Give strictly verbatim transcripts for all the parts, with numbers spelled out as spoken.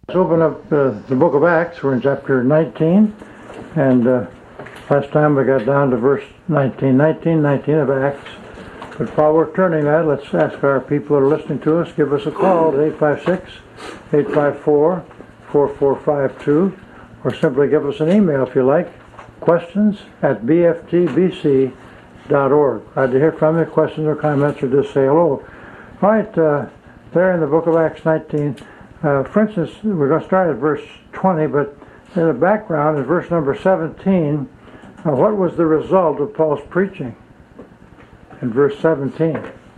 Let's open up uh, the book of Acts. We're in chapter nineteen, and uh, last time we got down to verse nineteen, nineteen, nineteen of Acts. But while we're turning that, let's ask our people that are listening to us, give us a call at eight five six, eight five four, four four five two, or simply give us an email if you like, questions at b f t b c dot org. Glad to hear from you, questions or comments, or just say hello. All right, uh, there in the book of Acts nineteen, Uh, for instance, we're going to start at verse twenty, but in the background, in verse number seventeen, uh, what was the result of Paul's preaching? In verse seventeen.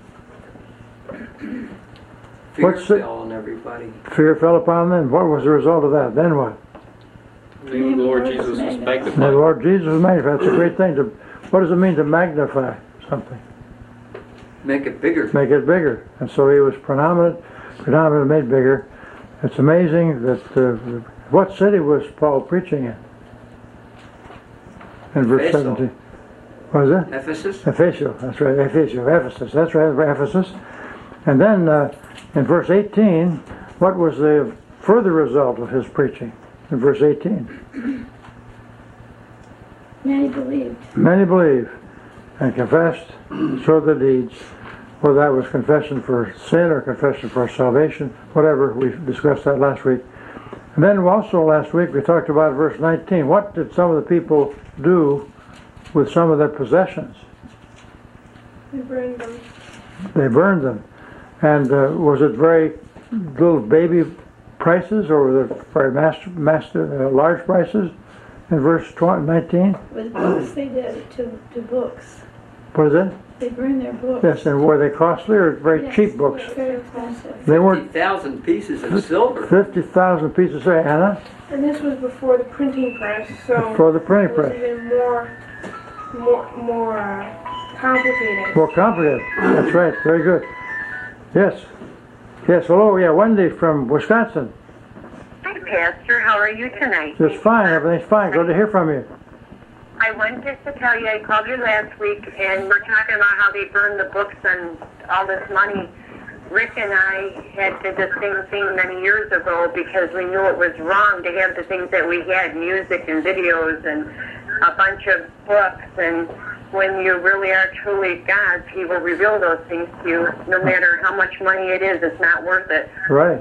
Fear What's the, fell on everybody. Fear fell upon them. What was the result of that? Then what? The name of the Lord Jesus was magnified. The Lord Jesus was magnified. That's a great thing. To, what does it mean to magnify something? Make it bigger. Make it bigger. And so he was predominant, predominant made bigger. It's amazing that, uh, what city was Paul preaching in? In verse Ephesus. seventeen. What was it? Ephesus? Ephesus, that's right, Ephesus, Ephesus, that's right, Ephesus. And then uh, in verse eighteen, what was the further result of his preaching? In verse eighteen. Many believed. Many believed and confessed, so the deeds. Whether that was confession for sin or confession for salvation, whatever, we discussed that last week. And then also last week we talked about verse nineteen. What did some of the people do with some of their possessions? They burned them. They burned them. And uh, was it very little baby prices, or were they very master, master, uh, large prices in verse nineteen? With books they did, to, to books. What is it? They burned their books. Yes, and were they costly or very Yes, cheap books? very expensive. They weren't fifty thousand pieces of silver. fifty thousand pieces, say, Anna, And this was before the printing press, so for the printing it was press. even more, more, more uh, complicated. More complicated. That's right. Very good. Yes. Yes. Hello. Yeah, Wendy from Wisconsin. Hi, Pastor. How are you tonight? Just fine. Everything's fine. Good to hear from you. I wanted just to tell you, I called you last week, and we're talking about how they burned the books and all this money. Rick and I had did the same thing many years ago because we knew it was wrong to have the things that we had, music and videos and a bunch of books. And when you really are truly God's, He will reveal those things to you. No matter how much money it is, it's not worth it. Right.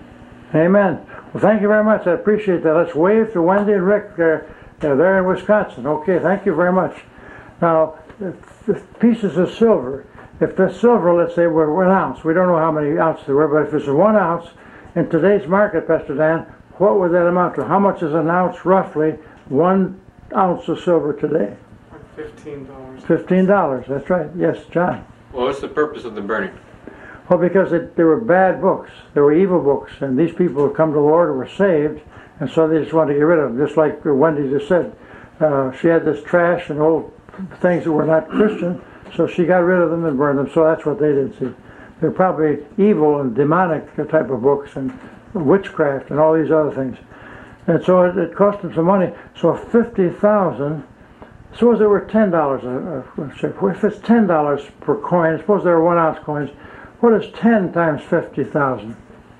Amen. Well, thank you very much. I appreciate that. Let's wave to Wendy and Rick. Uh, Yeah, they're in Wisconsin. Okay, thank you very much. Now, the pieces of silver, if the silver, let's say, were one ounce, we don't know how many ounces there were, but if it's one ounce, in today's market, Pastor Dan, what would that amount to? How much is an ounce, roughly, one ounce of silver today? Fifteen dollars. Fifteen dollars, that's right. Yes, John. Well, what's the purpose of the burning? Well, because it, they were bad books. They were evil books, and these people who come to the Lord were saved, and so they just wanted to get rid of them, just like Wendy just said. Uh, she had this trash and old things that were not Christian, so she got rid of them and burned them. So that's what they did, see. They're probably evil and demonic type of books and witchcraft and all these other things. And so it, it cost them some money. So fifty thousand, suppose there were ten dollars, uh, uh, if it's ten dollars per coin, suppose there were one ounce coins, what is ten times fifty thousand?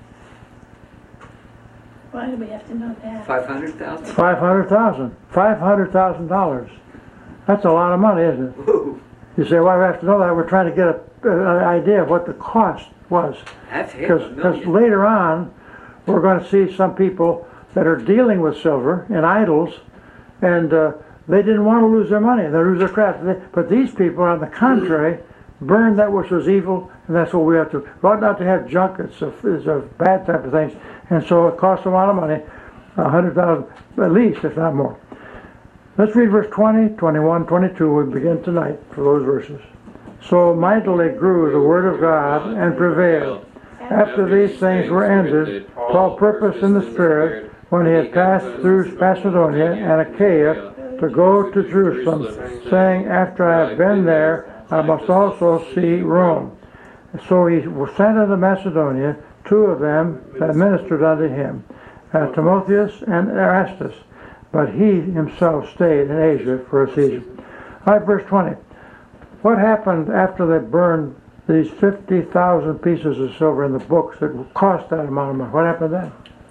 Why do we have to know that? Five hundred thousand? Five hundred thousand. Five hundred thousand dollars. That's a lot of money, isn't it? Whoa. You say, why do we have to know that? We're trying to get a, an idea of what the cost was. That's half a Because million. later on, we're going to see some people that are dealing with silver in idols, and uh, they didn't want to lose their money. They lose their craft. They, but these people, on the contrary, burned that which was evil, and that's what we have to. We ought not to have junk. It's a, it's a bad type of things. And so it costs a lot of money, a hundred thousand at least, if not more. Let's read verse twenty, twenty-one, twenty-two. We begin tonight for those verses. So mightily grew the word of God and prevailed. After these things were ended, Paul purposed in the Spirit, when he had passed through Macedonia and Achaia, to go to Jerusalem, saying, after I have been there, I must also see Rome. So he was sent unto Macedonia, two of them that ministered unto him, uh, Timotheus and Erastus, but he himself stayed in Asia for a season. All right, verse twenty. What happened after they burned these fifty thousand pieces of silver in the books that cost that amount of money? What happened then?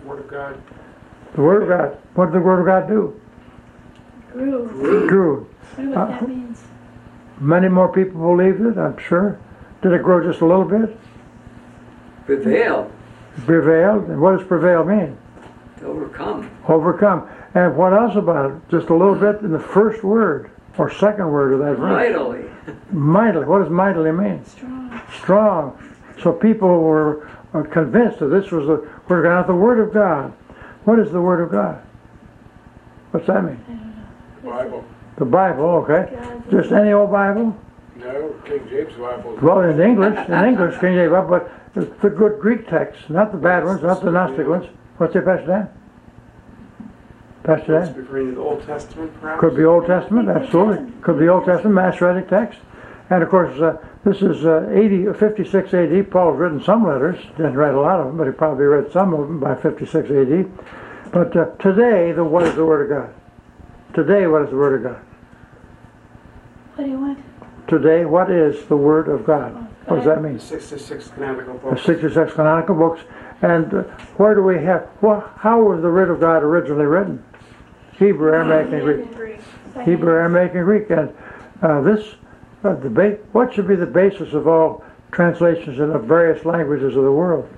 Word of God. The Word of God. What did the Word of God do? Grew. Grew. I wonder what that means. Many more people believed it, I'm sure. Did it grow just a little bit? Prevailed. Prevailed. And what does prevail mean? To overcome. Overcome. And what else about it? Just a little bit in the first word or second word of that verse. Mightily. Mightily. What does mightily mean? Strong. Strong. So people were uh, convinced that this was the Word of God, the Word of God. What is the Word of God? What's that mean? I don't know. Bible. The Bible, okay. God. Just any old Bible? No, King James Bible. Well, in English, in English, King James Bible, but the good Greek texts, not the bad ones, not the Gnostic ones. What's it, Pastor Dan? Pastor It's Dan? referring to the Old Testament, perhaps? Could be Old Testament, absolutely. Could be Old Testament, Masoretic text. And of course, uh, this is uh, eighty, fifty-six A D. Paul's written some letters. Didn't write a lot of them, but he probably read some of them by fifty-six A D. But uh, today, the what is the Word of God? Today, what is the Word of God? What do you want? Today, what is the Word of God? What does that mean? The sixty-six canonical The books. sixty-six canonical books. And uh, where do we have, well, how was the Word of God originally written? Hebrew, Aramaic, and Greek. Greek. Hebrew, Aramaic, and Greek. And uh, this, uh, the ba- what should be the basis of all translations in the various languages of the world?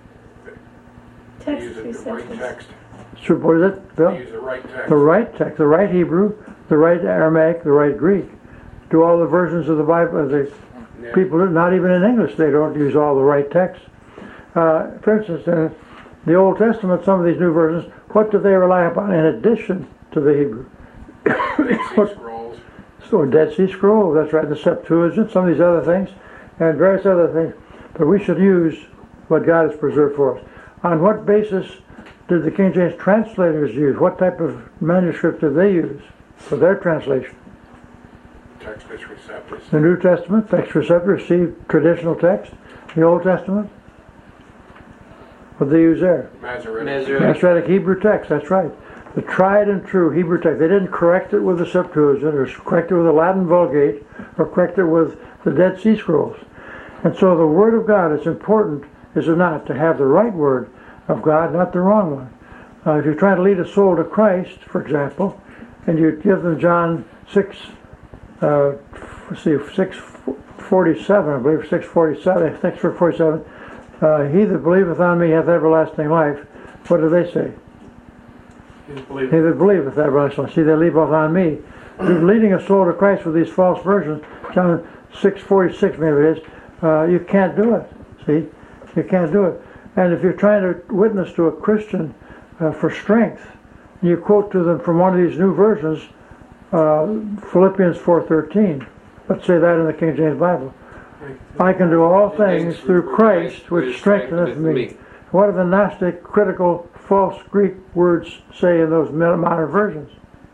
Text Use the right precepts. text. So what is it, Bill? Use the right text. The right text, the right Hebrew, the right Aramaic, the right Greek. Do all the versions of the Bible, uh, the Yeah. people, not even in English, they don't use all the right text. Uh, for instance, in the Old Testament, some of these new versions, what do they rely upon in addition to the Hebrew? Dead Sea Scrolls. So Dead Sea Scroll, that's right, the Septuagint, some of these other things, and various other things. But we should use what God has preserved for us. On what basis did the King James translators use? What type of manuscript did they use for their translation? Textus Receptus. The New Testament, Textus Receptus, received traditional text. The Old Testament, what did they use there? Masoretic. Masoretic. Masoretic Hebrew text, that's right. The tried and true Hebrew text. They didn't correct it with the Septuagint, or correct it with the Latin Vulgate, or correct it with the Dead Sea Scrolls. And so the Word of God is important, is it not, to have the right Word of God, not the wrong one. Uh, if you're trying to lead a soul to Christ, for example, and you give them John six, uh, let's see, six forty-seven, I believe, six forty-seven, six forty-seven, uh, he that believeth on me hath everlasting life. What do they say? You believe He that believeth hath everlasting life. See, they leave off on me. You're leading a soul to Christ with these false versions. John six forty-six, maybe it is. Uh, you can't do it. See, you can't do it. And if you're trying to witness to a Christian uh, for strength, you quote to them from one of these new versions, uh, Philippians four thirteen. Let's say that in the King James Bible. I can do all things through Christ which strengtheneth me. What do the Gnostic, critical, false Greek words say in those modern versions?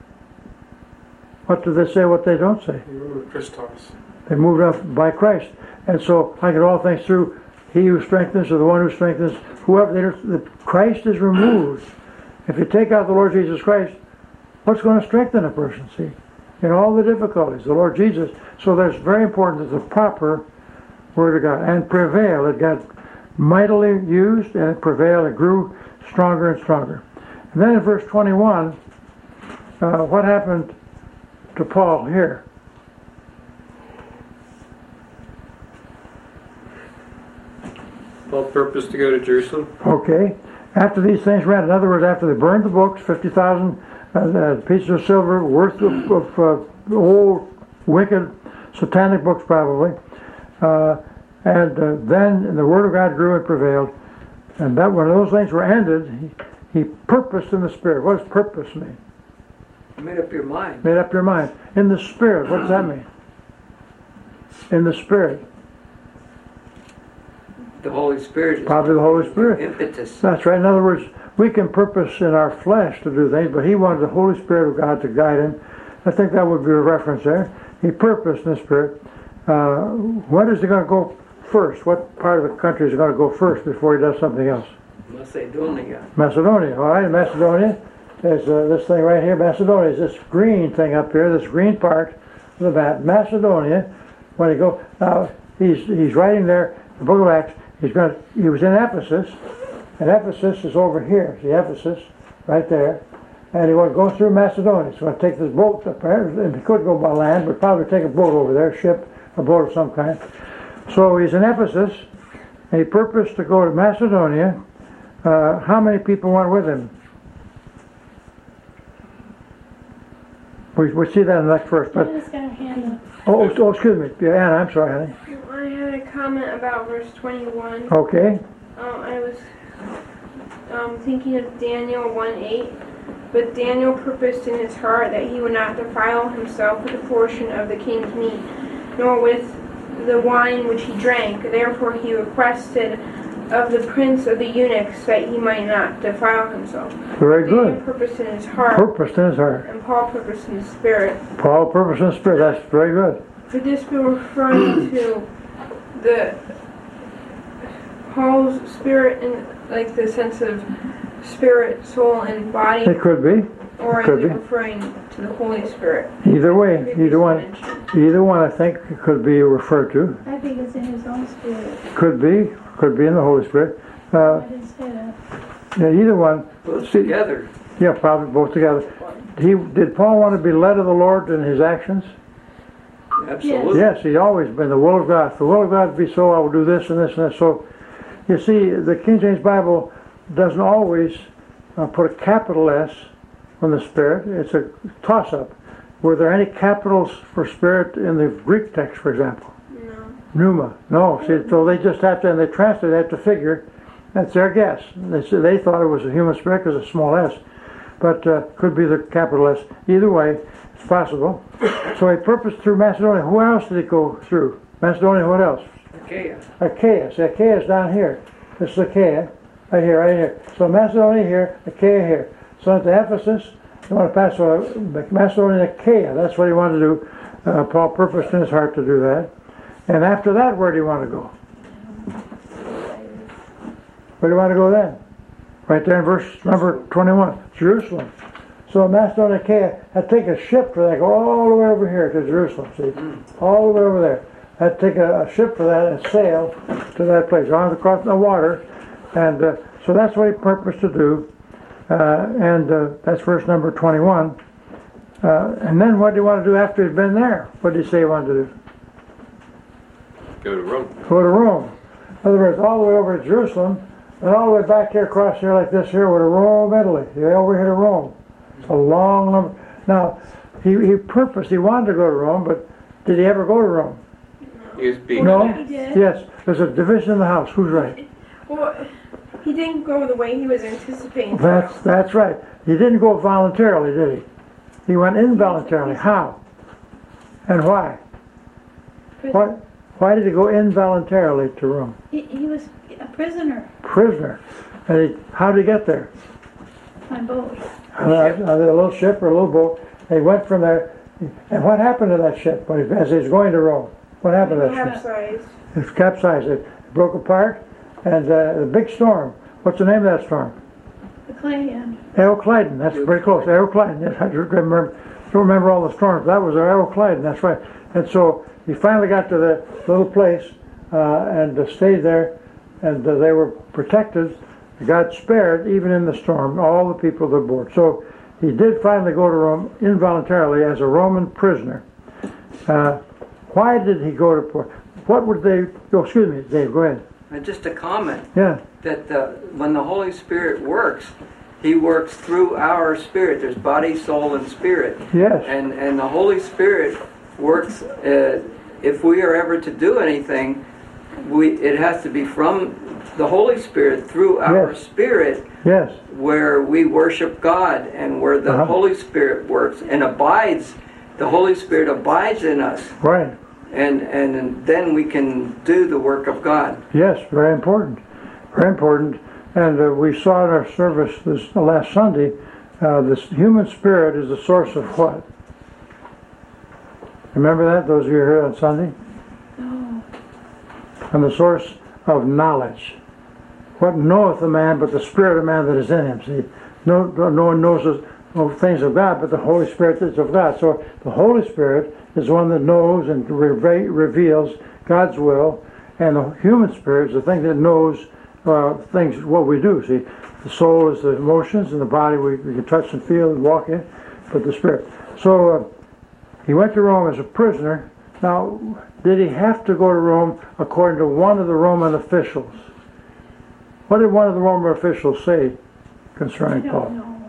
What do they say, what they don't say? Christos. They moved up by Christ. And so I can do all things through He who strengthens, or the one who strengthens, whoever. The Christ is removed. If you take out the Lord Jesus Christ, what's going to strengthen a person, see? In all the difficulties, the Lord Jesus. So that's very important that the proper Word of God. And prevail. It got mightily used, and it prevailed. It grew stronger and stronger. And then in verse twenty-one, uh, what happened to Paul here? Paul purposed to go to Jerusalem. Okay. After these things ran, in other words, after they burned the books, fifty thousand uh, pieces of silver worth of, of uh, old, wicked, satanic books probably, uh, and uh, then the Word of God grew and prevailed, and that when those things were ended, he, he purposed in the Spirit. What does purpose mean? You made up your mind. Made up your mind. In the Spirit, what does that mean? In the Spirit. The Holy Spirit is Probably the Holy Spirit. impetus. That's right. In other words, we can purpose in our flesh to do things, but he wanted the Holy Spirit of God to guide him. I think that would be a reference there. He purposed in the Spirit. Uh, when is he going to go first? What part of the country is he going to go first before he does something else? Macedonia. Macedonia. All right, Macedonia. There's uh, this thing right here. Macedonia is this green thing up here, this green part of the map. Macedonia. When he go, uh, he's he's writing there, the Book of Acts. He's going. To, he was in Ephesus, And Ephesus is over here. See Ephesus, right there. And he wanted to go through Macedonia. So he wanted to take this boat up there. If he could go by land, but probably take a boat over there, a ship, a boat of some kind. So he's in Ephesus, and he purposed to go to Macedonia. Uh, how many people went with him? We, we see that in the next verse. But I just got her hand up. oh, oh, oh, excuse me, yeah, Anna. I'm sorry, honey. I had a comment about verse twenty-one. Okay. Um, I was um, thinking of Daniel one eight. But Daniel purposed in his heart that he would not defile himself with a portion of the king's meat, nor with the wine which he drank. Therefore he requested of the prince of the eunuchs that he might not defile himself. Very Daniel good. purposed in his heart, Purposed in his heart. and Paul purposed in his spirit. Paul purposed in his spirit. That's very good. Could this be referring to the Paul's spirit in like the sense of spirit, soul, and body, It could be. or is could it be. referring to the Holy Spirit? Either way, Previously either one, mentioned. either one I think could be referred to. I think it's in his own spirit. Could be, could be in the Holy Spirit. Uh, I didn't say that. yeah, either one. Both See- together. Yeah, probably both together. He did Paul want to be led of the Lord in his actions? Absolutely. Yes, he's always been the will of God. If the will of God be so, I will do this and this and that. So, you see, the King James Bible doesn't always uh, put a capital S on the Spirit. It's a toss-up. Were there any capitals for Spirit in the Greek text, for example? No. Pneuma. No. See, so they just have to, and they translate, they have to figure. That's their guess. They said they thought it was a human spirit because it's a small s, but uh, could be the capital S. Either way, it's possible. So he purposed through Macedonia. Who else did he go through? Macedonia. What else? Achaia. Achaia. See, Achaia is down here. This is Achaia, right here, right here. So Macedonia here, Achaia here. So into Ephesus, you want to pass over Macedonia and Achaia. That's what he wanted to do. Uh, Paul purposed in his heart to do that. And after that, where do you want to go? Where do you want to go then? Right there in verse number twenty-one, Jerusalem. So Macedonia and Achaia had to take a ship for that, go all the way over here to Jerusalem, see? All the way over there. Had to take a, a ship for that and sail to that place, on across the water. And uh, so that's what he purposed to do. Uh, and uh, that's verse number twenty-one. Uh, and then what do you want to do after he's been there? What did he say he wanted to do? Go to Rome. Go to Rome. In other words, all the way over to Jerusalem, and all the way back here across here like this here, we're to Rome, Italy. You're over here to Rome. It's a long number. Now, he, he purposed, he wanted to go to Rome, but did he ever go to Rome? He was being No? He did. Yes. There's a division in the house. Who's right? Well, he didn't go the way he was anticipating. That's, that's right. He didn't go voluntarily, did he? He went involuntarily. How? And why? Why, why did he go involuntarily to Rome? He, he was a prisoner Prisoner. And he, how did he get there? on boat. On a, on a little ship or a little boat. They went from there. And what happened to that ship when he, as he was going to Rome? What happened to that ship? Capsized. It capsized. It broke apart. And uh, the big storm. What's the name of that storm? The clay end. Euroclydon. That's pretty close. Euroclydon. Yes, I don't remember, don't remember all the storms. That was Euroclydon. That's right. And so he finally got to the little place uh, and uh, stayed there. And uh, they were protected. God spared, even in the storm, all the people that were aboard. So he did finally go to Rome involuntarily as a Roman prisoner. Uh, why did he go to port? What would they? Oh, excuse me, Dave. Go ahead. And just a comment Yeah. that uh, when the Holy Spirit works, He works through our spirit. There's body, soul, and spirit. Yes. And and the Holy Spirit works. Uh, if we are ever to do anything, we it has to be from the Holy Spirit through our Yes. spirit, Yes. where we worship God and where the Uh-huh. Holy Spirit works and abides. The Holy Spirit abides in us, Right. and and then we can do the work of God. Yes. Very important. Very important. And uh, we saw in our service this uh, last Sunday, uh, this human spirit is the source of what? Remember that? Those of you here on Sunday? Oh, And the source of knowledge. What knoweth a man but the spirit of man that is in him? See, no, no one knows the no things of God, but the Holy Spirit is of God. So the Holy Spirit is one that knows and reve- reveals God's will, and the human spirit is the thing that knows uh, things, what we do, see. The soul is the emotions, and the body we, we can touch and feel and walk in, but the spirit. So uh, he went to Rome as a prisoner. Now, did he have to go to Rome according to one of the Roman officials? What did one of the Roman officials say I concerning Paul? don't know.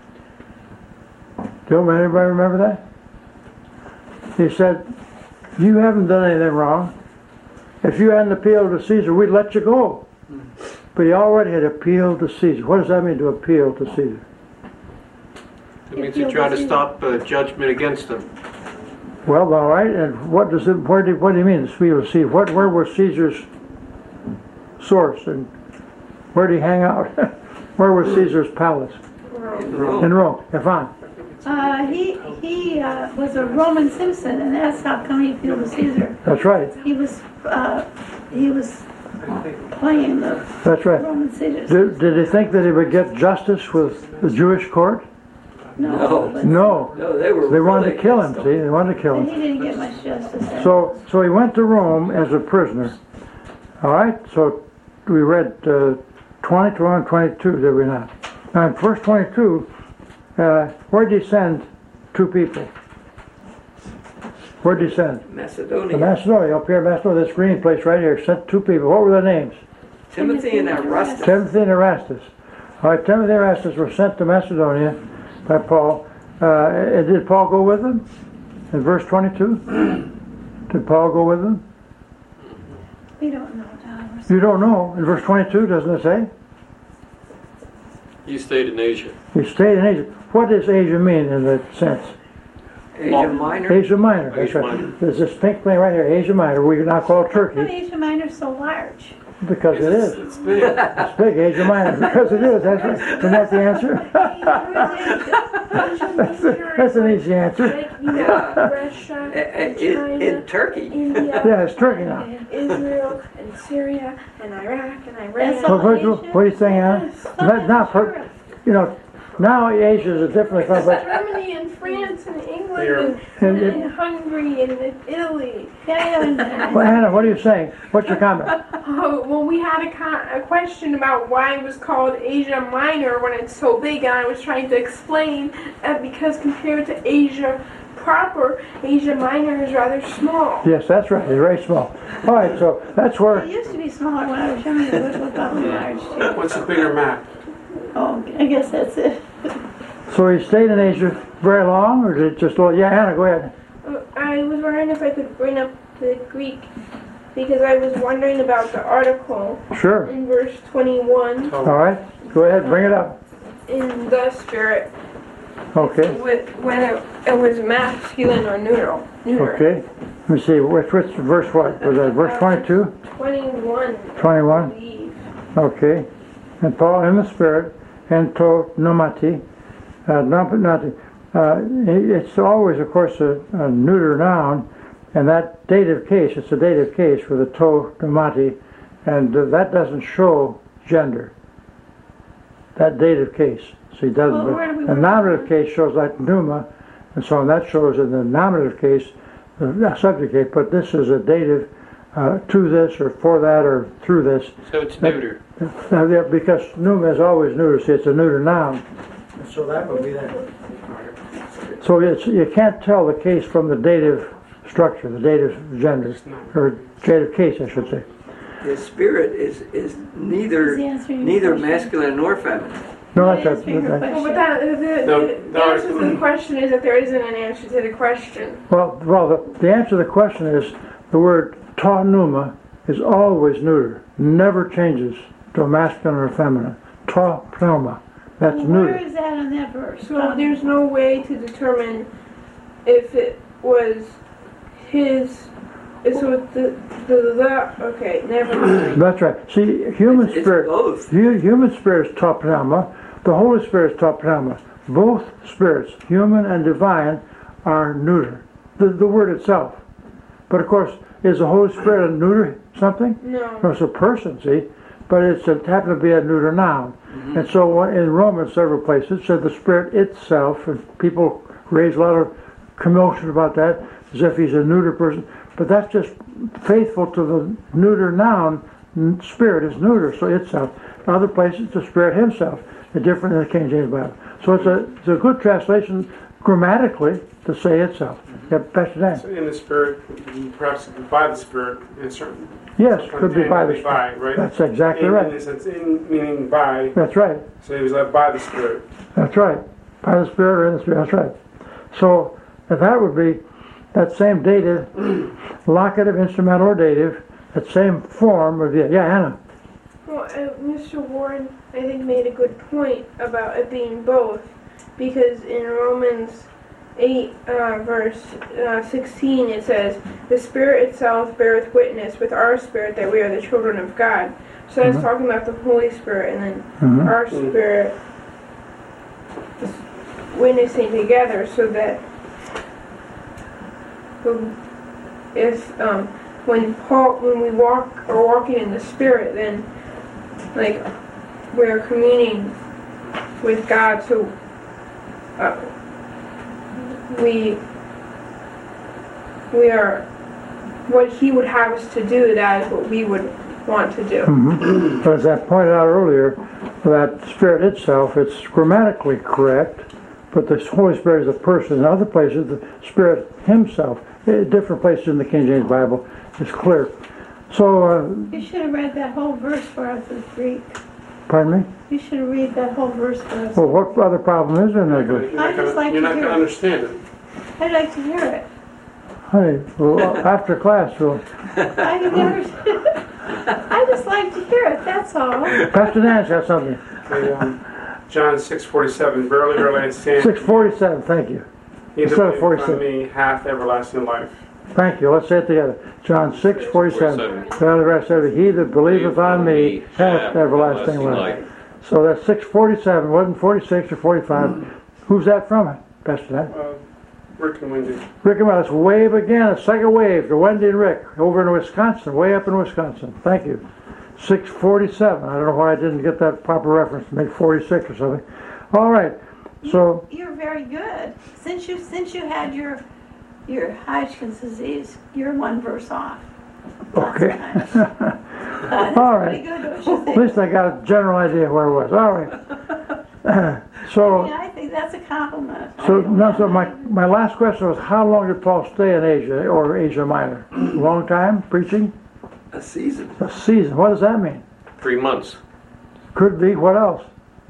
Do anybody remember that? He said, you haven't done anything wrong. If you hadn't appealed to Caesar, we'd let you go. But he already had appealed to Caesar. What does that mean, to appeal to Caesar? It means you try to stop uh, judgment against them. Well, all right, and what does it, where do, what do you mean, to appeal to Caesar? What, where was Caesar's source, and where did he hang out? Where was Caesar's palace? In Rome. In Rome. Yvonne. Uh, he he uh, was a Roman citizen, and that's how come he appealed to Caesar. That's right. He was uh, he was playing the That's right. Roman citizens. Did, did he think that he would get justice with the Jewish court? No. but- No. No, they were. They wanted really to kill him, against see? They wanted to kill But him. he didn't get much justice. there. So, so he went to Rome as a prisoner. All right. So we read uh, twenty, twenty-one, twenty-two, did we not? Now in verse twenty-two, uh, where did he send two people? Where did he send? Macedonia. To Macedonia, up here in Macedonia, this green place right here, sent two people. What were their names? Timothy and Erastus. Timothy and Erastus. All right, Timothy and Erastus were sent to Macedonia by Paul. Uh, and did Paul go with them? In verse twenty-two? Did Paul go with them? We don't know, Don. You don't know. In verse twenty-two, doesn't it say? You stayed in Asia. He stayed in Asia. What does Asia mean in that sense? Asia Minor. Asia Minor. That's Asia right. Minor. There's this pink thing right here, Asia Minor. We now call How Turkey Asia Minor's so large? because it is. It's big. It's big, Asia Minor, because it is. That's right. Isn't that the answer? That's an easy answer. Like, you know, Yeah. Russia, A- a- and In, China, in Turkey. India, Yeah, it's Turkey now. and Israel, and Syria, and Iraq, and Iran. That's What, all what, Asia? what are you saying, Anna? That, now, per- you know, now Asia is a different thing, but Germany and France and England Here. and, And and, it- Hungary and Italy. Yeah, yeah, well, Anna, what are you saying? What's your comment? Oh, well, we had a, con- a question about why it was called Asia Minor when it's so big, and I was trying to explain that because compared to Asia proper, Asia Minor is rather small. Yes, that's right. It's very small. All right, so that's It where. used to be smaller when I was younger, but it was probably large too. What's a bigger map? Oh, I guess that's it. So he stayed in Asia very long, or did it just? Well, yeah, Anna, go ahead. Uh, I was wondering if I could bring up the Greek because I was wondering about the article Sure. in verse twenty-one All right, go ahead, bring it up. in the spirit Okay. with, when it, it was masculine or neutral. Neuter. Okay. Let me see. Which, which verse? What was that? Verse twenty-two, twenty-one. twenty-one. I believe. Okay. And Paul in the Spirit, and to nomati, uh, nomati. Uh, it's always, of course, a, a neuter noun, and that dative case, it's a dative case with a to nomati, and uh, that doesn't show gender. That dative case. See, it doesn't. Well, where do we a work nominative on case shows like pneuma, and so on. That shows in the nominative case, the subject case, but this is a dative uh, to this, or for that, or through this. So it's neuter. Now, yeah, because pneuma is always neuter, see, it's a neuter noun. So that would be that. So it's, you can't tell the case from the dative structure, the dative gender, or dative case, I should say. The spirit is is neither Is he answering your neither question? masculine nor feminine. No, May I that's ask you a right. Well, but that, the, the, No, the no, answer to the question is that there isn't an answer to the question. Well, well, the, the answer to the question is the word ta pneuma is always neuter, never changes to a masculine or a feminine. Ta pneuma, that's Well, where neuter. is that in that verse? So there's no way to determine if it was his. So the the, the okay, never mind. That's right. See, human It's, it's spirit, both. hu- human spirit is ta pneuma, the Holy Spirit is ta pneuma. Both spirits, human and divine, are neuter. The, the word itself. But of course, is the Holy Spirit a neuter something? No. No, it's a person, see, but it's it happened to be a neuter noun. Mm-hmm. And so when- in Romans, several places, it said the Spirit itself, and people raise a lot of commotion about that, as if he's a neuter person. But that's just faithful to the neuter noun n- spirit is neuter, so itself. Other places, the spirit himself is different in the King James Bible. So it's a it's a good translation grammatically to say itself. Yeah, Pastor Dan. So in the spirit, perhaps by the spirit, in certain. Yes, could be by the By, spirit. right? That's exactly in, right. In a sense, in meaning by. That's right. So he was led by the spirit. That's right. By the spirit or in the spirit. That's right. So if that would be that same dative, locative, instrumental, or dative, that same form would be it. Yeah, Anna. Well, uh, Mister Warren, I think, made a good point about it being both, because in Romans eight, uh, verse uh, sixteen, it says, "The Spirit itself beareth witness with our spirit that we are the children of God." So that's Mhm. talking about the Holy Spirit, and then Mhm. our spirit just witnessing together, so that if um, when Paul, when we walk or walking in the Spirit, then like we're communing with God, so uh, we we are what He would have us to do. That is what we would want to do. Mm-hmm. But as I pointed out earlier, that spirit itself, it's grammatically correct, but the Holy Spirit is a person. In other places, the Spirit himself, in different places in the King James Bible, is clear. So, uh, You should have read that whole verse for us in Greek. pardon me? You should have read that whole verse for us. Well, what other problem is there in that You're verse? not I'd just gonna- like you're to not hear going to it. understand it. I'd like to hear it. Hey, well, after class, we'll... I've never. I just like to hear it. That's all. Pastor Dan's got something. Okay, um, John six forty-seven. Verily, verily, I say, six forty-seven, thank you. he instead of that believeth on forty-six. me hath everlasting life. Thank you. Let's say it together. John six forty-seven. Verily, verily, I say to thee, he that believeth on me hath everlasting life. So that's six forty-seven. Wasn't forty-six or forty-five. Who's that from it, Pastor Dan? Uh, Rick and Wendy. Rick and Wendy. Let's wave again. A second wave to Wendy and Rick over in Wisconsin, way up in Wisconsin. Thank you. six forty-seven. I don't know why I didn't get that proper reference. Make forty-six or something. All right. So You're very good. Since you since you had your your Hodgkin's disease, you're one verse off. okay. Last time. Uh, All Pretty right. good, don't you At think? least I got a general idea where it was. All right. So. Yeah, I think that's a compliment. So, I don't no, know. so my, my last question was, how long did Paul stay in Asia, or Asia Minor? A long time, preaching? A season. A season. What does that mean? Three months. Could be. What else?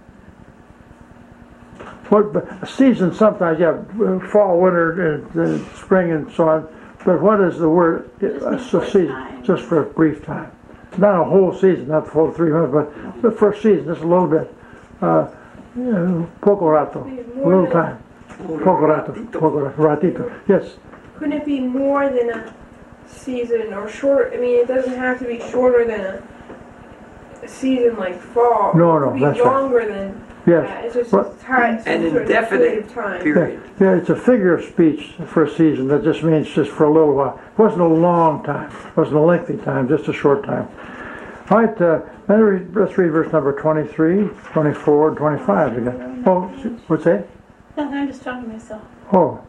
What, but a season sometimes, yeah, fall, winter, and, and spring, and so on. But what is the word? Just A means for a season, time. just for a brief time. Not a whole season, not the full three months, but, but for a season, just a little bit. Uh, yeah, poco rato, a little time. Poco rato, poco rato, ratito. Yes. Couldn't it be more than a season or short? I mean, it doesn't have to be shorter than a, a season like fall. No, no, it could be that's right. longer than Yes. that. It's just Well, a time, some An sort of period indefinite of time. period. Yeah, yeah, it's a figure of speech for a season. That just means just for a little while. It wasn't a long time. It wasn't a lengthy time, just a short time. All right, uh, let's read, let's read verse number twenty-three, twenty-four, and twenty-five again. Oh, what's that? No, I'm just talking to myself. Oh.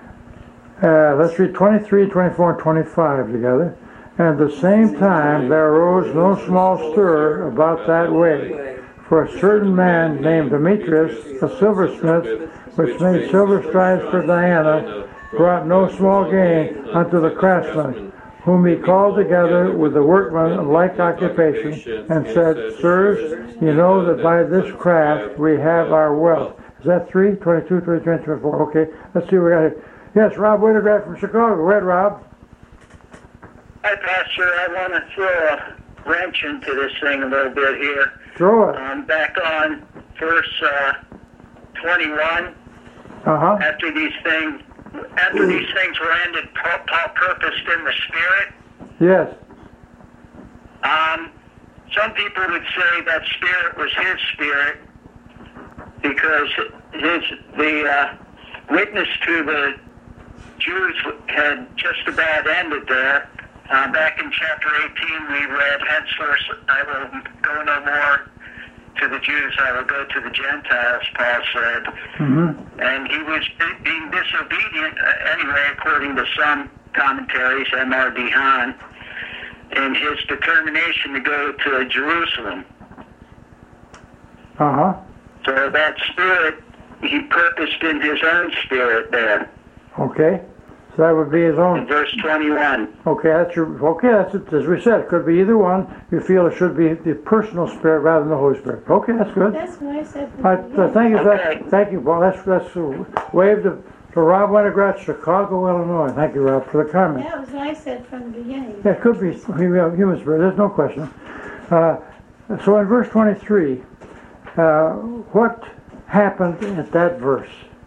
Uh, let's read twenty-three, twenty-four, and twenty-five together. And at the same time there arose no small stir about that way. For a certain man named Demetrius, a silversmith, which made silver stripes for Diana, brought no small gain unto the craftsmen, whom he called together with the workmen of like occupation, and said, Sirs, you know that by this craft we have our wealth. Is that three? twenty-two, twenty-three, twenty-four. Okay, let's see what we got here. Yes, Rob Winograd from Chicago. Go ahead, Rob. Hi, Pastor. I want to throw a wrench into this thing a little bit here. Throw it. Um, back on verse uh, twenty-one. Uh-huh. After these things, after these things were ended, Paul, Paul purposed in the Spirit. Yes. Um, some people would say that Spirit was his Spirit because his the uh, witness to the Jews had just about ended there. Uh, back in chapter eighteen, we read, Henceforth I will go no more to the Jews, I will go to the Gentiles, Paul said. Mm-hmm. And he was being disobedient, uh, anyway, according to some commentaries, M R D Hahn. and his determination to go to Jerusalem. Uh-huh. So that spirit, he purposed in his own spirit there, Okay. So that would be his in own. verse twenty-one. Okay, that's your. Okay, that's it. As we said, it could be either one. You feel it should be the personal spirit rather than the Holy Spirit. Okay, that's good. That's what I said. All right, so thank you for Okay. that. Thank you, Paul. That's that's uh, wave to, to Rob Wintergrass, Chicago, Illinois. Thank you, Rob, for the comment. That was what I said from the beginning. Yeah, it could be human human spirit. There's no question. Uh, so in verse twenty-three, uh, what happened at that verse?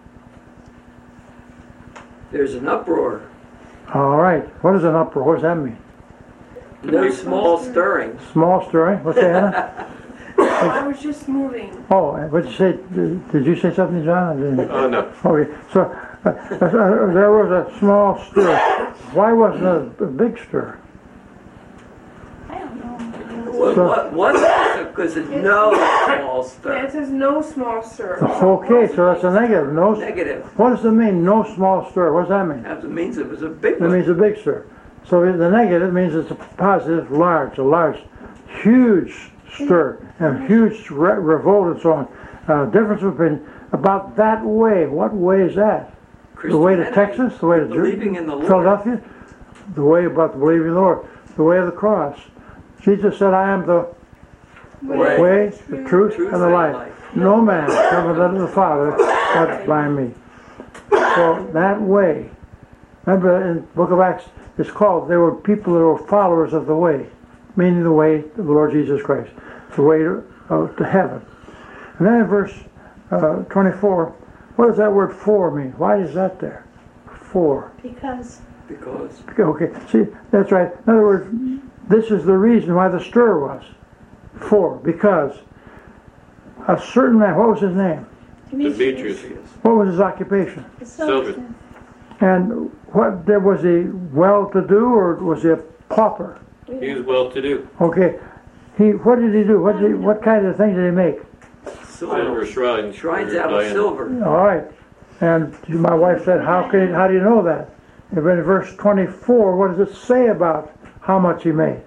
There's an uproar. All right. What is an uproar? What does that mean? No small stirring. Small stirring. What's that, Anna? I was just moving. Oh, what'd you say? Did did you say something, John? I didn't. Oh, no. Okay. So uh, uh, there was a small stir. Why wasn't it a big stir? I don't know. What, what was it? Because there's no small Yeah, it stir. says no small stir. Okay, so that's a negative. No. Negative. What does it mean? No small stir. What does that mean? That means it was a big It one. means a big stir. So the negative means it's a positive, large, a large, huge stir, and huge re- revolt and so on. Uh, difference between about that way. What way is that? The way to Christianity, Texas? The way to believing Jer- in the Lord. Philadelphia? The way about the believing in the Lord. The way of the cross. Jesus said, I am the Way. way, the truth, Truth and the and life. life. No man cometh unto the Father but by me. So that way. Remember in the book of Acts, it's called, there were people that were followers of the way, meaning the way of the Lord Jesus Christ, the way to, uh, to heaven. And then in verse uh, twenty-four, what does that word for mean? Why is that there? For. Because Because Okay, see, that's right. In other words, this is the reason why the stir was. For, because a certain man, what was his name? Demetrius. What was his occupation? the Silver. silversmith. And what, there was he well-to-do or was he a pauper? He was well-to-do. Okay, he, what did he do? What did he, what kind of things did he make? Silver shrines. Shrines for out of Diana. silver. All right, and my wife said, how can, how do you know that? And in verse twenty-four, what does it say about how much he made?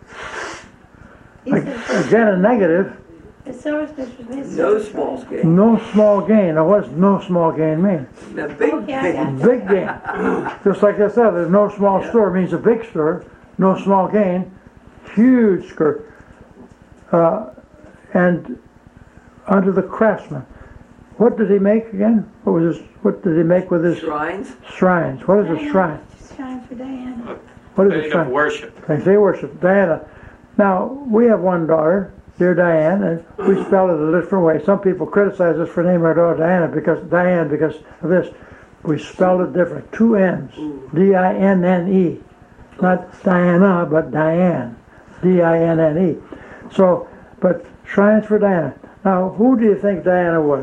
He Like, said, again, a negative. the silversmith was made No silver. small gain. No small gain. Now, what does no small gain mean? A big Okay, I gain. got Big gain. Just like I said, there's no small Yeah. stir means a big stir. No small gain. Huge stir. Uh, and under the craftsman. What did he make again? What was his, what did he make with his Shrines. shrines? What is a Diana, shrine? Shrine for Diana. What is a Thing of shrine? worship. They say worship. Diana. Now, we have one daughter, dear Diane, and we spell it a different way. Some people criticize us for naming our daughter Diana because Diane because of this. We spelled it different. Two N's. D I N N E. Not Diana, but Diane. D I N N E. So, but shrines for Diana. Now, who do you think Diana was?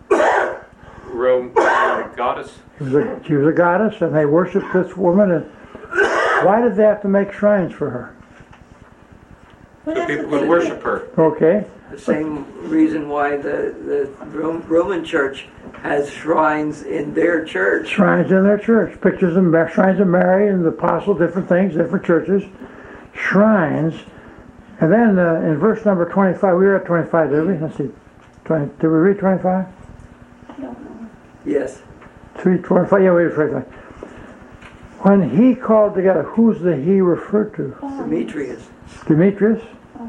Rome uh, goddess. She was, a, she was a goddess, and they worshipped this woman. And why did they have to make shrines for her? Well, So that's people the would thing. worship her. Okay. The same reason why the, the Ro- Roman church has shrines in their church. Shrines in their church. Pictures of Ma- shrines of Mary and the apostle, different things, different churches. Shrines. And then uh, in verse number twenty-five, we were at twenty-five, did we? Let's see. twenty, did we read twenty-five? I don't know. Yes. three twenty-five, yeah, we read twenty-five. When he called together, who's the he referred to? Demetrius. Demetrius?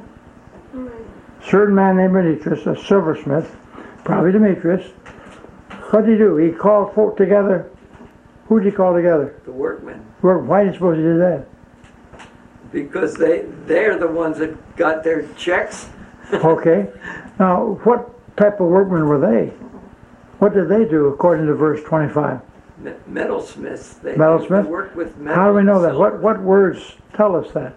Certain man named Demetrius, a silversmith, probably Demetrius. What did he do? He called folk together. Who did he call together? The workmen. Where- Why did he suppose he did that? Because they, they're the ones that got their checks. Okay. Now, what type of workmen were they? What did they do according to verse twenty-five? Me- Metalsmiths. They, Metalsmith? They work with metal. How do we know that? and What silver. what words tell us that?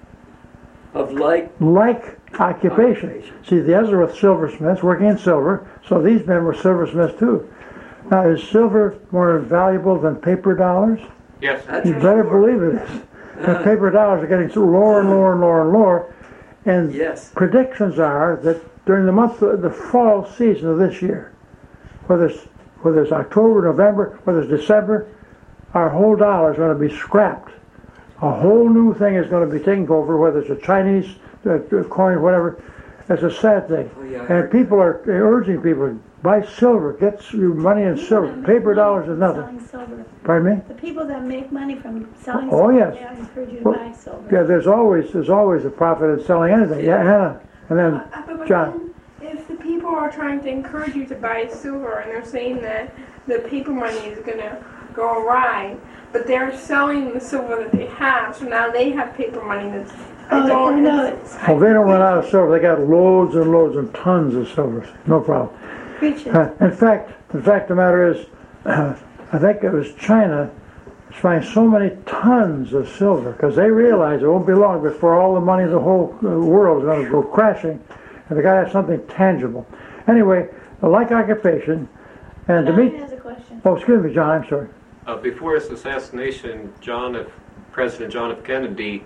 Of like Like occupation. Occupation. See, the others were silversmiths, working in silver, so these men were silversmiths too. Now, is silver more valuable than paper dollars? Yes. That's You for better sure. believe it is. The paper dollars are getting so lower and lower and lower and lower. And Yes. predictions are that during the month, of the fall season of this year, whether it's, whether it's October, November, whether it's December, our whole dollar is going to be scrapped A whole new thing is going to be taken over, whether it's a Chinese uh, coin, whatever. It's a sad thing. Oh, yeah, I And heard people are urging people, buy silver, get your money in silver. Paper dollars is nothing. Selling silver. Pardon me? The people that make money from selling Oh, silver, yes. they encourage you to Well, buy silver. Yeah, there's always there's always a profit in selling anything. Yeah, Hannah. And then Uh, but John. then, if the people are trying to encourage you to buy silver and they're saying that the paper money is going to go awry, but they're selling the silver that they have, so now they have paper money that's. I Oh, don't I know it's- Oh, they don't run out of silver. They got loads and loads and tons of silver. No problem. Preach it. Uh, in fact, in fact, the matter is, uh, I think it was China buying so many tons of silver because they realize it won't be long before all the money of the whole uh, world is going to go crashing, and they got to have something tangible. Anyway, a like occupation, and to John meet. has a question. Oh, excuse me, John. I'm sorry. Uh, before his assassination, John F. President John F. Kennedy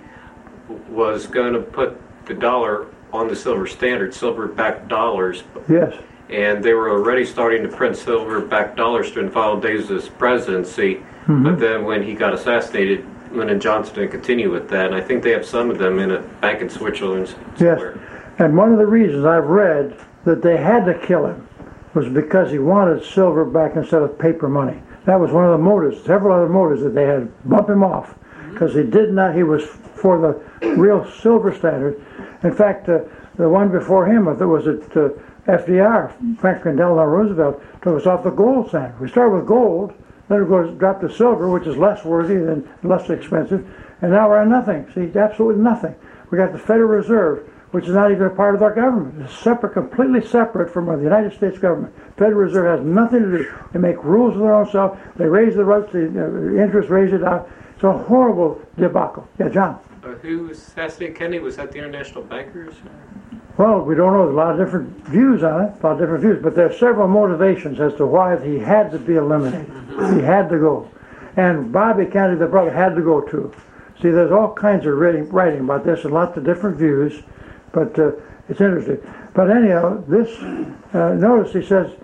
was going to put the dollar on the silver standard, silver-backed dollars, Yes. and they were already starting to print silver-backed dollars during the final days of his presidency. Mm-hmm. But then when he got assassinated, Lyndon Johnson didn't continue with that, and I think they have some of them in a bank in Switzerland Yes. somewhere. And one of the reasons I've read that they had to kill him was because he wanted silver back instead of paper money. That was one of the motives, several other motives that they had to bump him off because he did not, he was for the real silver standard. In fact, uh, the one before him, if it was at uh, F D R, Franklin Delano Roosevelt, took us off the gold standard. We started with gold, then it goes drop to silver, which is less worthy and less expensive, and now we're on nothing. See, absolutely nothing. We got the Federal Reserve, which is not even a part of our government. It's separate, completely separate from the United States government. Federal Reserve has nothing to do. They make rules of their own self. They raise the rates, the uh, interest, raise it out. It's a horrible debacle. Yeah, John. Uh, who assassinated Kennedy? Was that the international bankers? Well, we don't know. There's a lot of different views on it, a lot of different views, but there are several motivations as to why he had to be eliminated. He had to go. And Bobby Kennedy, the brother, had to go too. See, there's all kinds of writing, writing about this and lots of different views, but uh, it's interesting. But anyhow, this, uh, notice he says,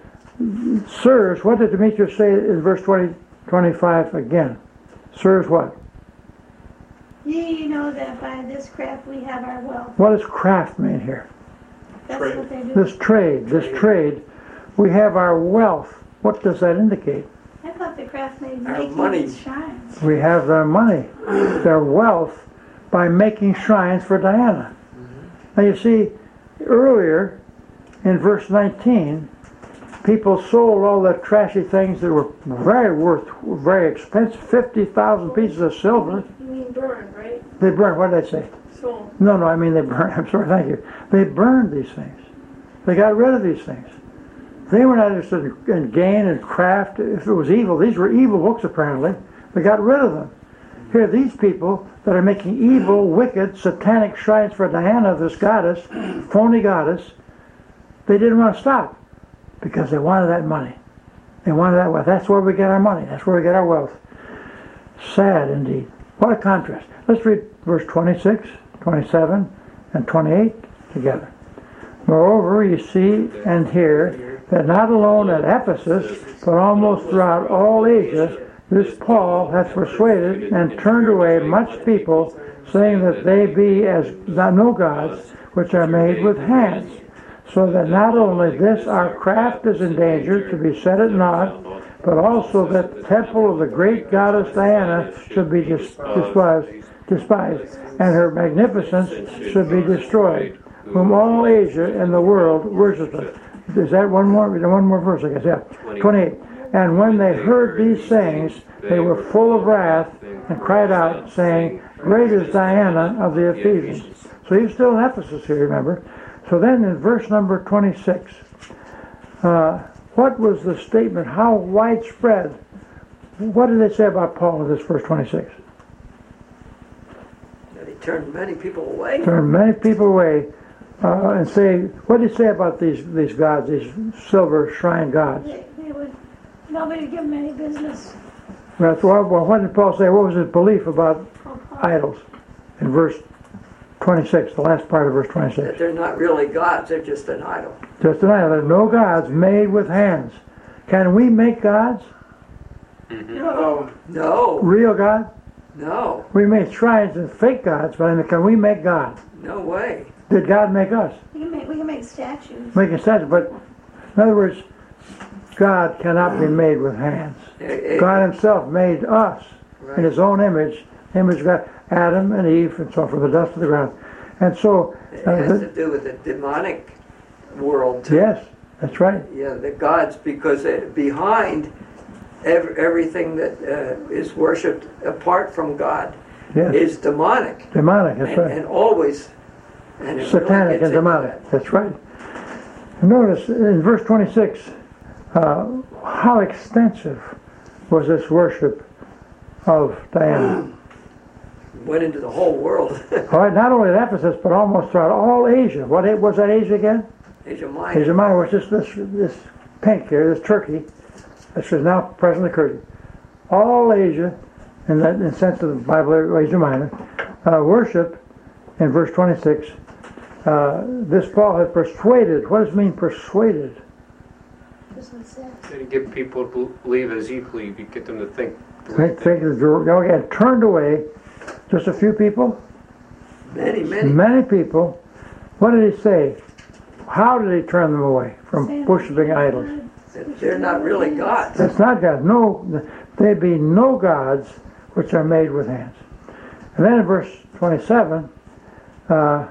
sirs, what did Demetrius say in verse twenty, twenty-five again? Sirs what? Ye know that by this craft we have our wealth. What does craft mean here? That's Trade. what they do. This trade, this trade, we have our wealth. What does that indicate? I thought the craft made Our making money. shines. We have their money, their wealth, by making shrines for Diana. Now you see, earlier in verse nineteen, people sold all the trashy things that were very worth, very expensive, fifty thousand pieces of silver. You mean burn, right? They burned, what did I say? Soul. No, no, I mean they burned, I'm sorry, thank you. They burned these things. They got rid of these things. They were not interested in, in gain and craft. If it was evil, these were evil books apparently. They got rid of them. Here, these people that are making evil, wicked, satanic shrines for Diana, this goddess, phony goddess, they didn't want to stop because they wanted that money. They wanted that wealth. That's where we get our money. That's where we get our wealth. Sad indeed. What a contrast. Let's read verse twenty-six, twenty-seven, and twenty-eight together. Moreover, you see and hear that not alone at Ephesus, but almost throughout all Asia, this Paul hath persuaded and turned away much people, saying that they be as no gods, which are made with hands. So that not only this our craft is in danger to be set at naught, but also that the temple of the great goddess Diana should be dis- despised, despised, and her magnificence should be destroyed, whom all Asia and the world worshipeth. Is that one more? One more verse, I guess. Yeah, twenty-eight. And when they heard these things, they were full of wrath and cried out, saying, Great is Diana of the Ephesians. So he's still in Ephesus here, remember. So then in verse number twenty-six, uh, what was the statement? How widespread? What did they say about Paul in this verse twenty-six? That he turned many people away. Turn many people away uh, and say, what did he say about these these gods, these silver shrine gods? They, they would, nobody would give them any business. That's why, well, what did Paul say? What was his belief about idols in verse twenty-six, the last part of verse That twenty-six? they're not really gods, they're just an idol. Just an idol. There are no gods made with hands. Can we make gods? No. No. Real God? No, We made shrines and fake gods, but I mean, can we make God? no way. Did God make us? We can make, we can make statues. Making sense, but in other words, God cannot be made with hands. It- it- God himself made us in right. his own image, image of God, Adam and Eve, and so from the dust of the ground. And so, It uh, has the- to do with the demonic world too. yes, that's right. Yeah, the gods, because it, behind ev- everything that uh, is worshipped apart from God Yes, is demonic, demonic, that's and, right. and always and it really Satanic gets and into demonic, that. that's right. Notice in verse twenty-six, uh, how extensive was this worship of Diana. Went into the whole world. All right, not only at Ephesus, but almost throughout all Asia. What was that Asia again? Asia Minor. Asia Minor was just this, this pink here, this Turkey, this is now presently Turkey. All Asia, in that in the sense of the Bible, Asia Minor, uh, worship, in verse twenty-six, uh, this Paul had persuaded. What does it mean, persuaded? That's what it says. You get people to believe as you believe. You get them to think the way Think, you think think. that you had turned away just a few people, Many, many. many people. What did he say? How did he turn them away from Saying worshiping idols? that They're not really gods. That's not God. No, there be no gods which are made with hands. And then in verse twenty-seven, uh,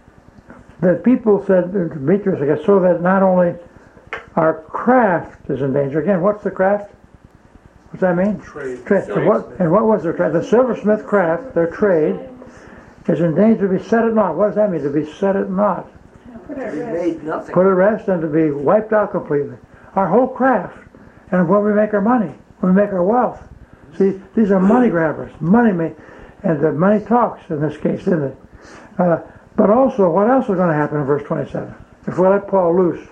the people said to Demetrius, I guess, so that not only our craft is in danger. Again, what's the craft? What's that mean? Trade. Trade. So what, and what was their trade? The silversmith craft, their trade, is in danger to be set at naught. What does that mean, to be set at naught? Put it We at rest. made nothing. Put at rest and to be wiped out completely. Our whole craft. And when we make our money, when we make our wealth. See, these are money grabbers. Money make, and the money talks in this case, isn't it? Uh, but also, what else is going to happen in verse twenty-seven? If we let Paul loose.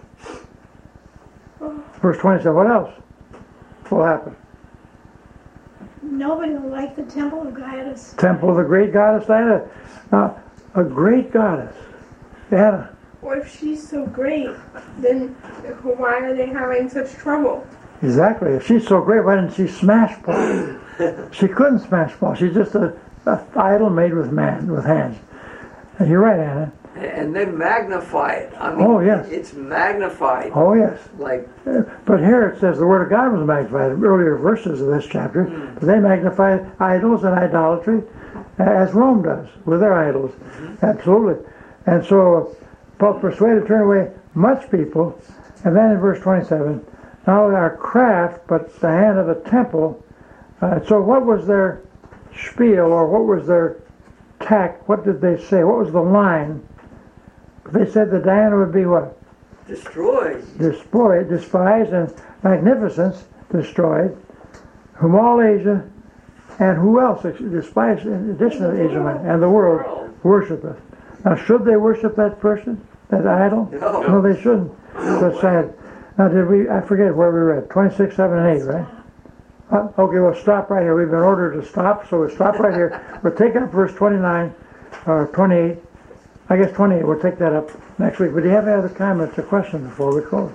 Verse twenty-seven, what else will happen? Nobody will like the temple of Gaius. Temple of the great goddess Diana. Now, a great goddess. Diana. Well, if she's so great, then why are they having such trouble? Exactly. If she's so great, why didn't she smash Paul? She couldn't smash Paul. She's just a, a idol made with man, with hands. And you're right, Anna. And they magnify it. I mean, Oh, yes. it's magnified. Oh, yes. Like, But here it says the Word of God was magnified in earlier verses of this chapter. But they magnify idols and idolatry as Rome does with their idols. Absolutely. And so Paul persuaded to turn away much people. And then in verse twenty-seven, not only our craft, but the hand of the temple. Uh, so what was their spiel, or what was their tack? What did they say? What was the line? They said that Diana would be what? destroyed. Destroyed, despised, and magnificence destroyed, whom all Asia, and who else despised in addition to Asia Minor, and the world worshipeth. Now, should they worship that person, that idol? No. No, they shouldn't. That's sad. Now, did we? I forget where we read. Twenty-six, seven, and eight, right? Uh, okay, we'll stop right here. We've been ordered to stop, so we'll stop right here. We'll take up verse twenty-nine, or twenty-eight. I guess twenty-eight. We'll take that up next week. But do you have any other comments or questions before we close?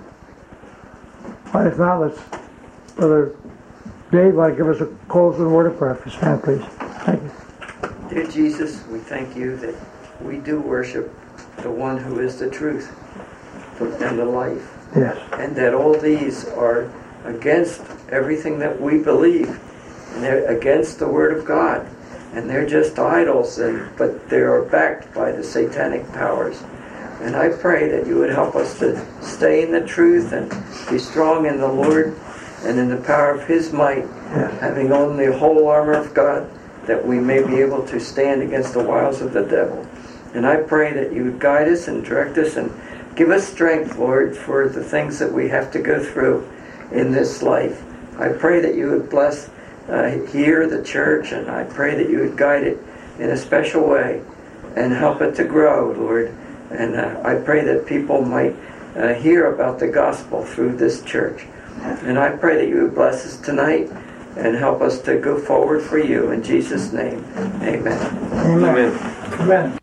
Well, if not, let's, Brother Dave, want to give us a closing word of prayer for stand, please. Thank you. Dear Jesus, we thank you that we do worship the one who is the truth and the life. Yes. And that all these are against everything that we believe. And they're against the Word of God. And they're just idols, and but they are backed by the satanic powers. And I pray that you would help us to stay in the truth and be strong in the Lord and in the power of His might, Yes. having on the whole armor of God, that we may be able to stand against the wiles of the devil. And I pray that you would guide us and direct us and give us strength, Lord, for the things that we have to go through in this life. I pray that you would bless uh, here the church, and I pray that you would guide it in a special way and help it to grow, Lord. And uh, I pray that people might uh, hear about the gospel through this church. And I pray that you would bless us tonight and help us to go forward for you. In Jesus' name, amen. Amen. Amen. Amen.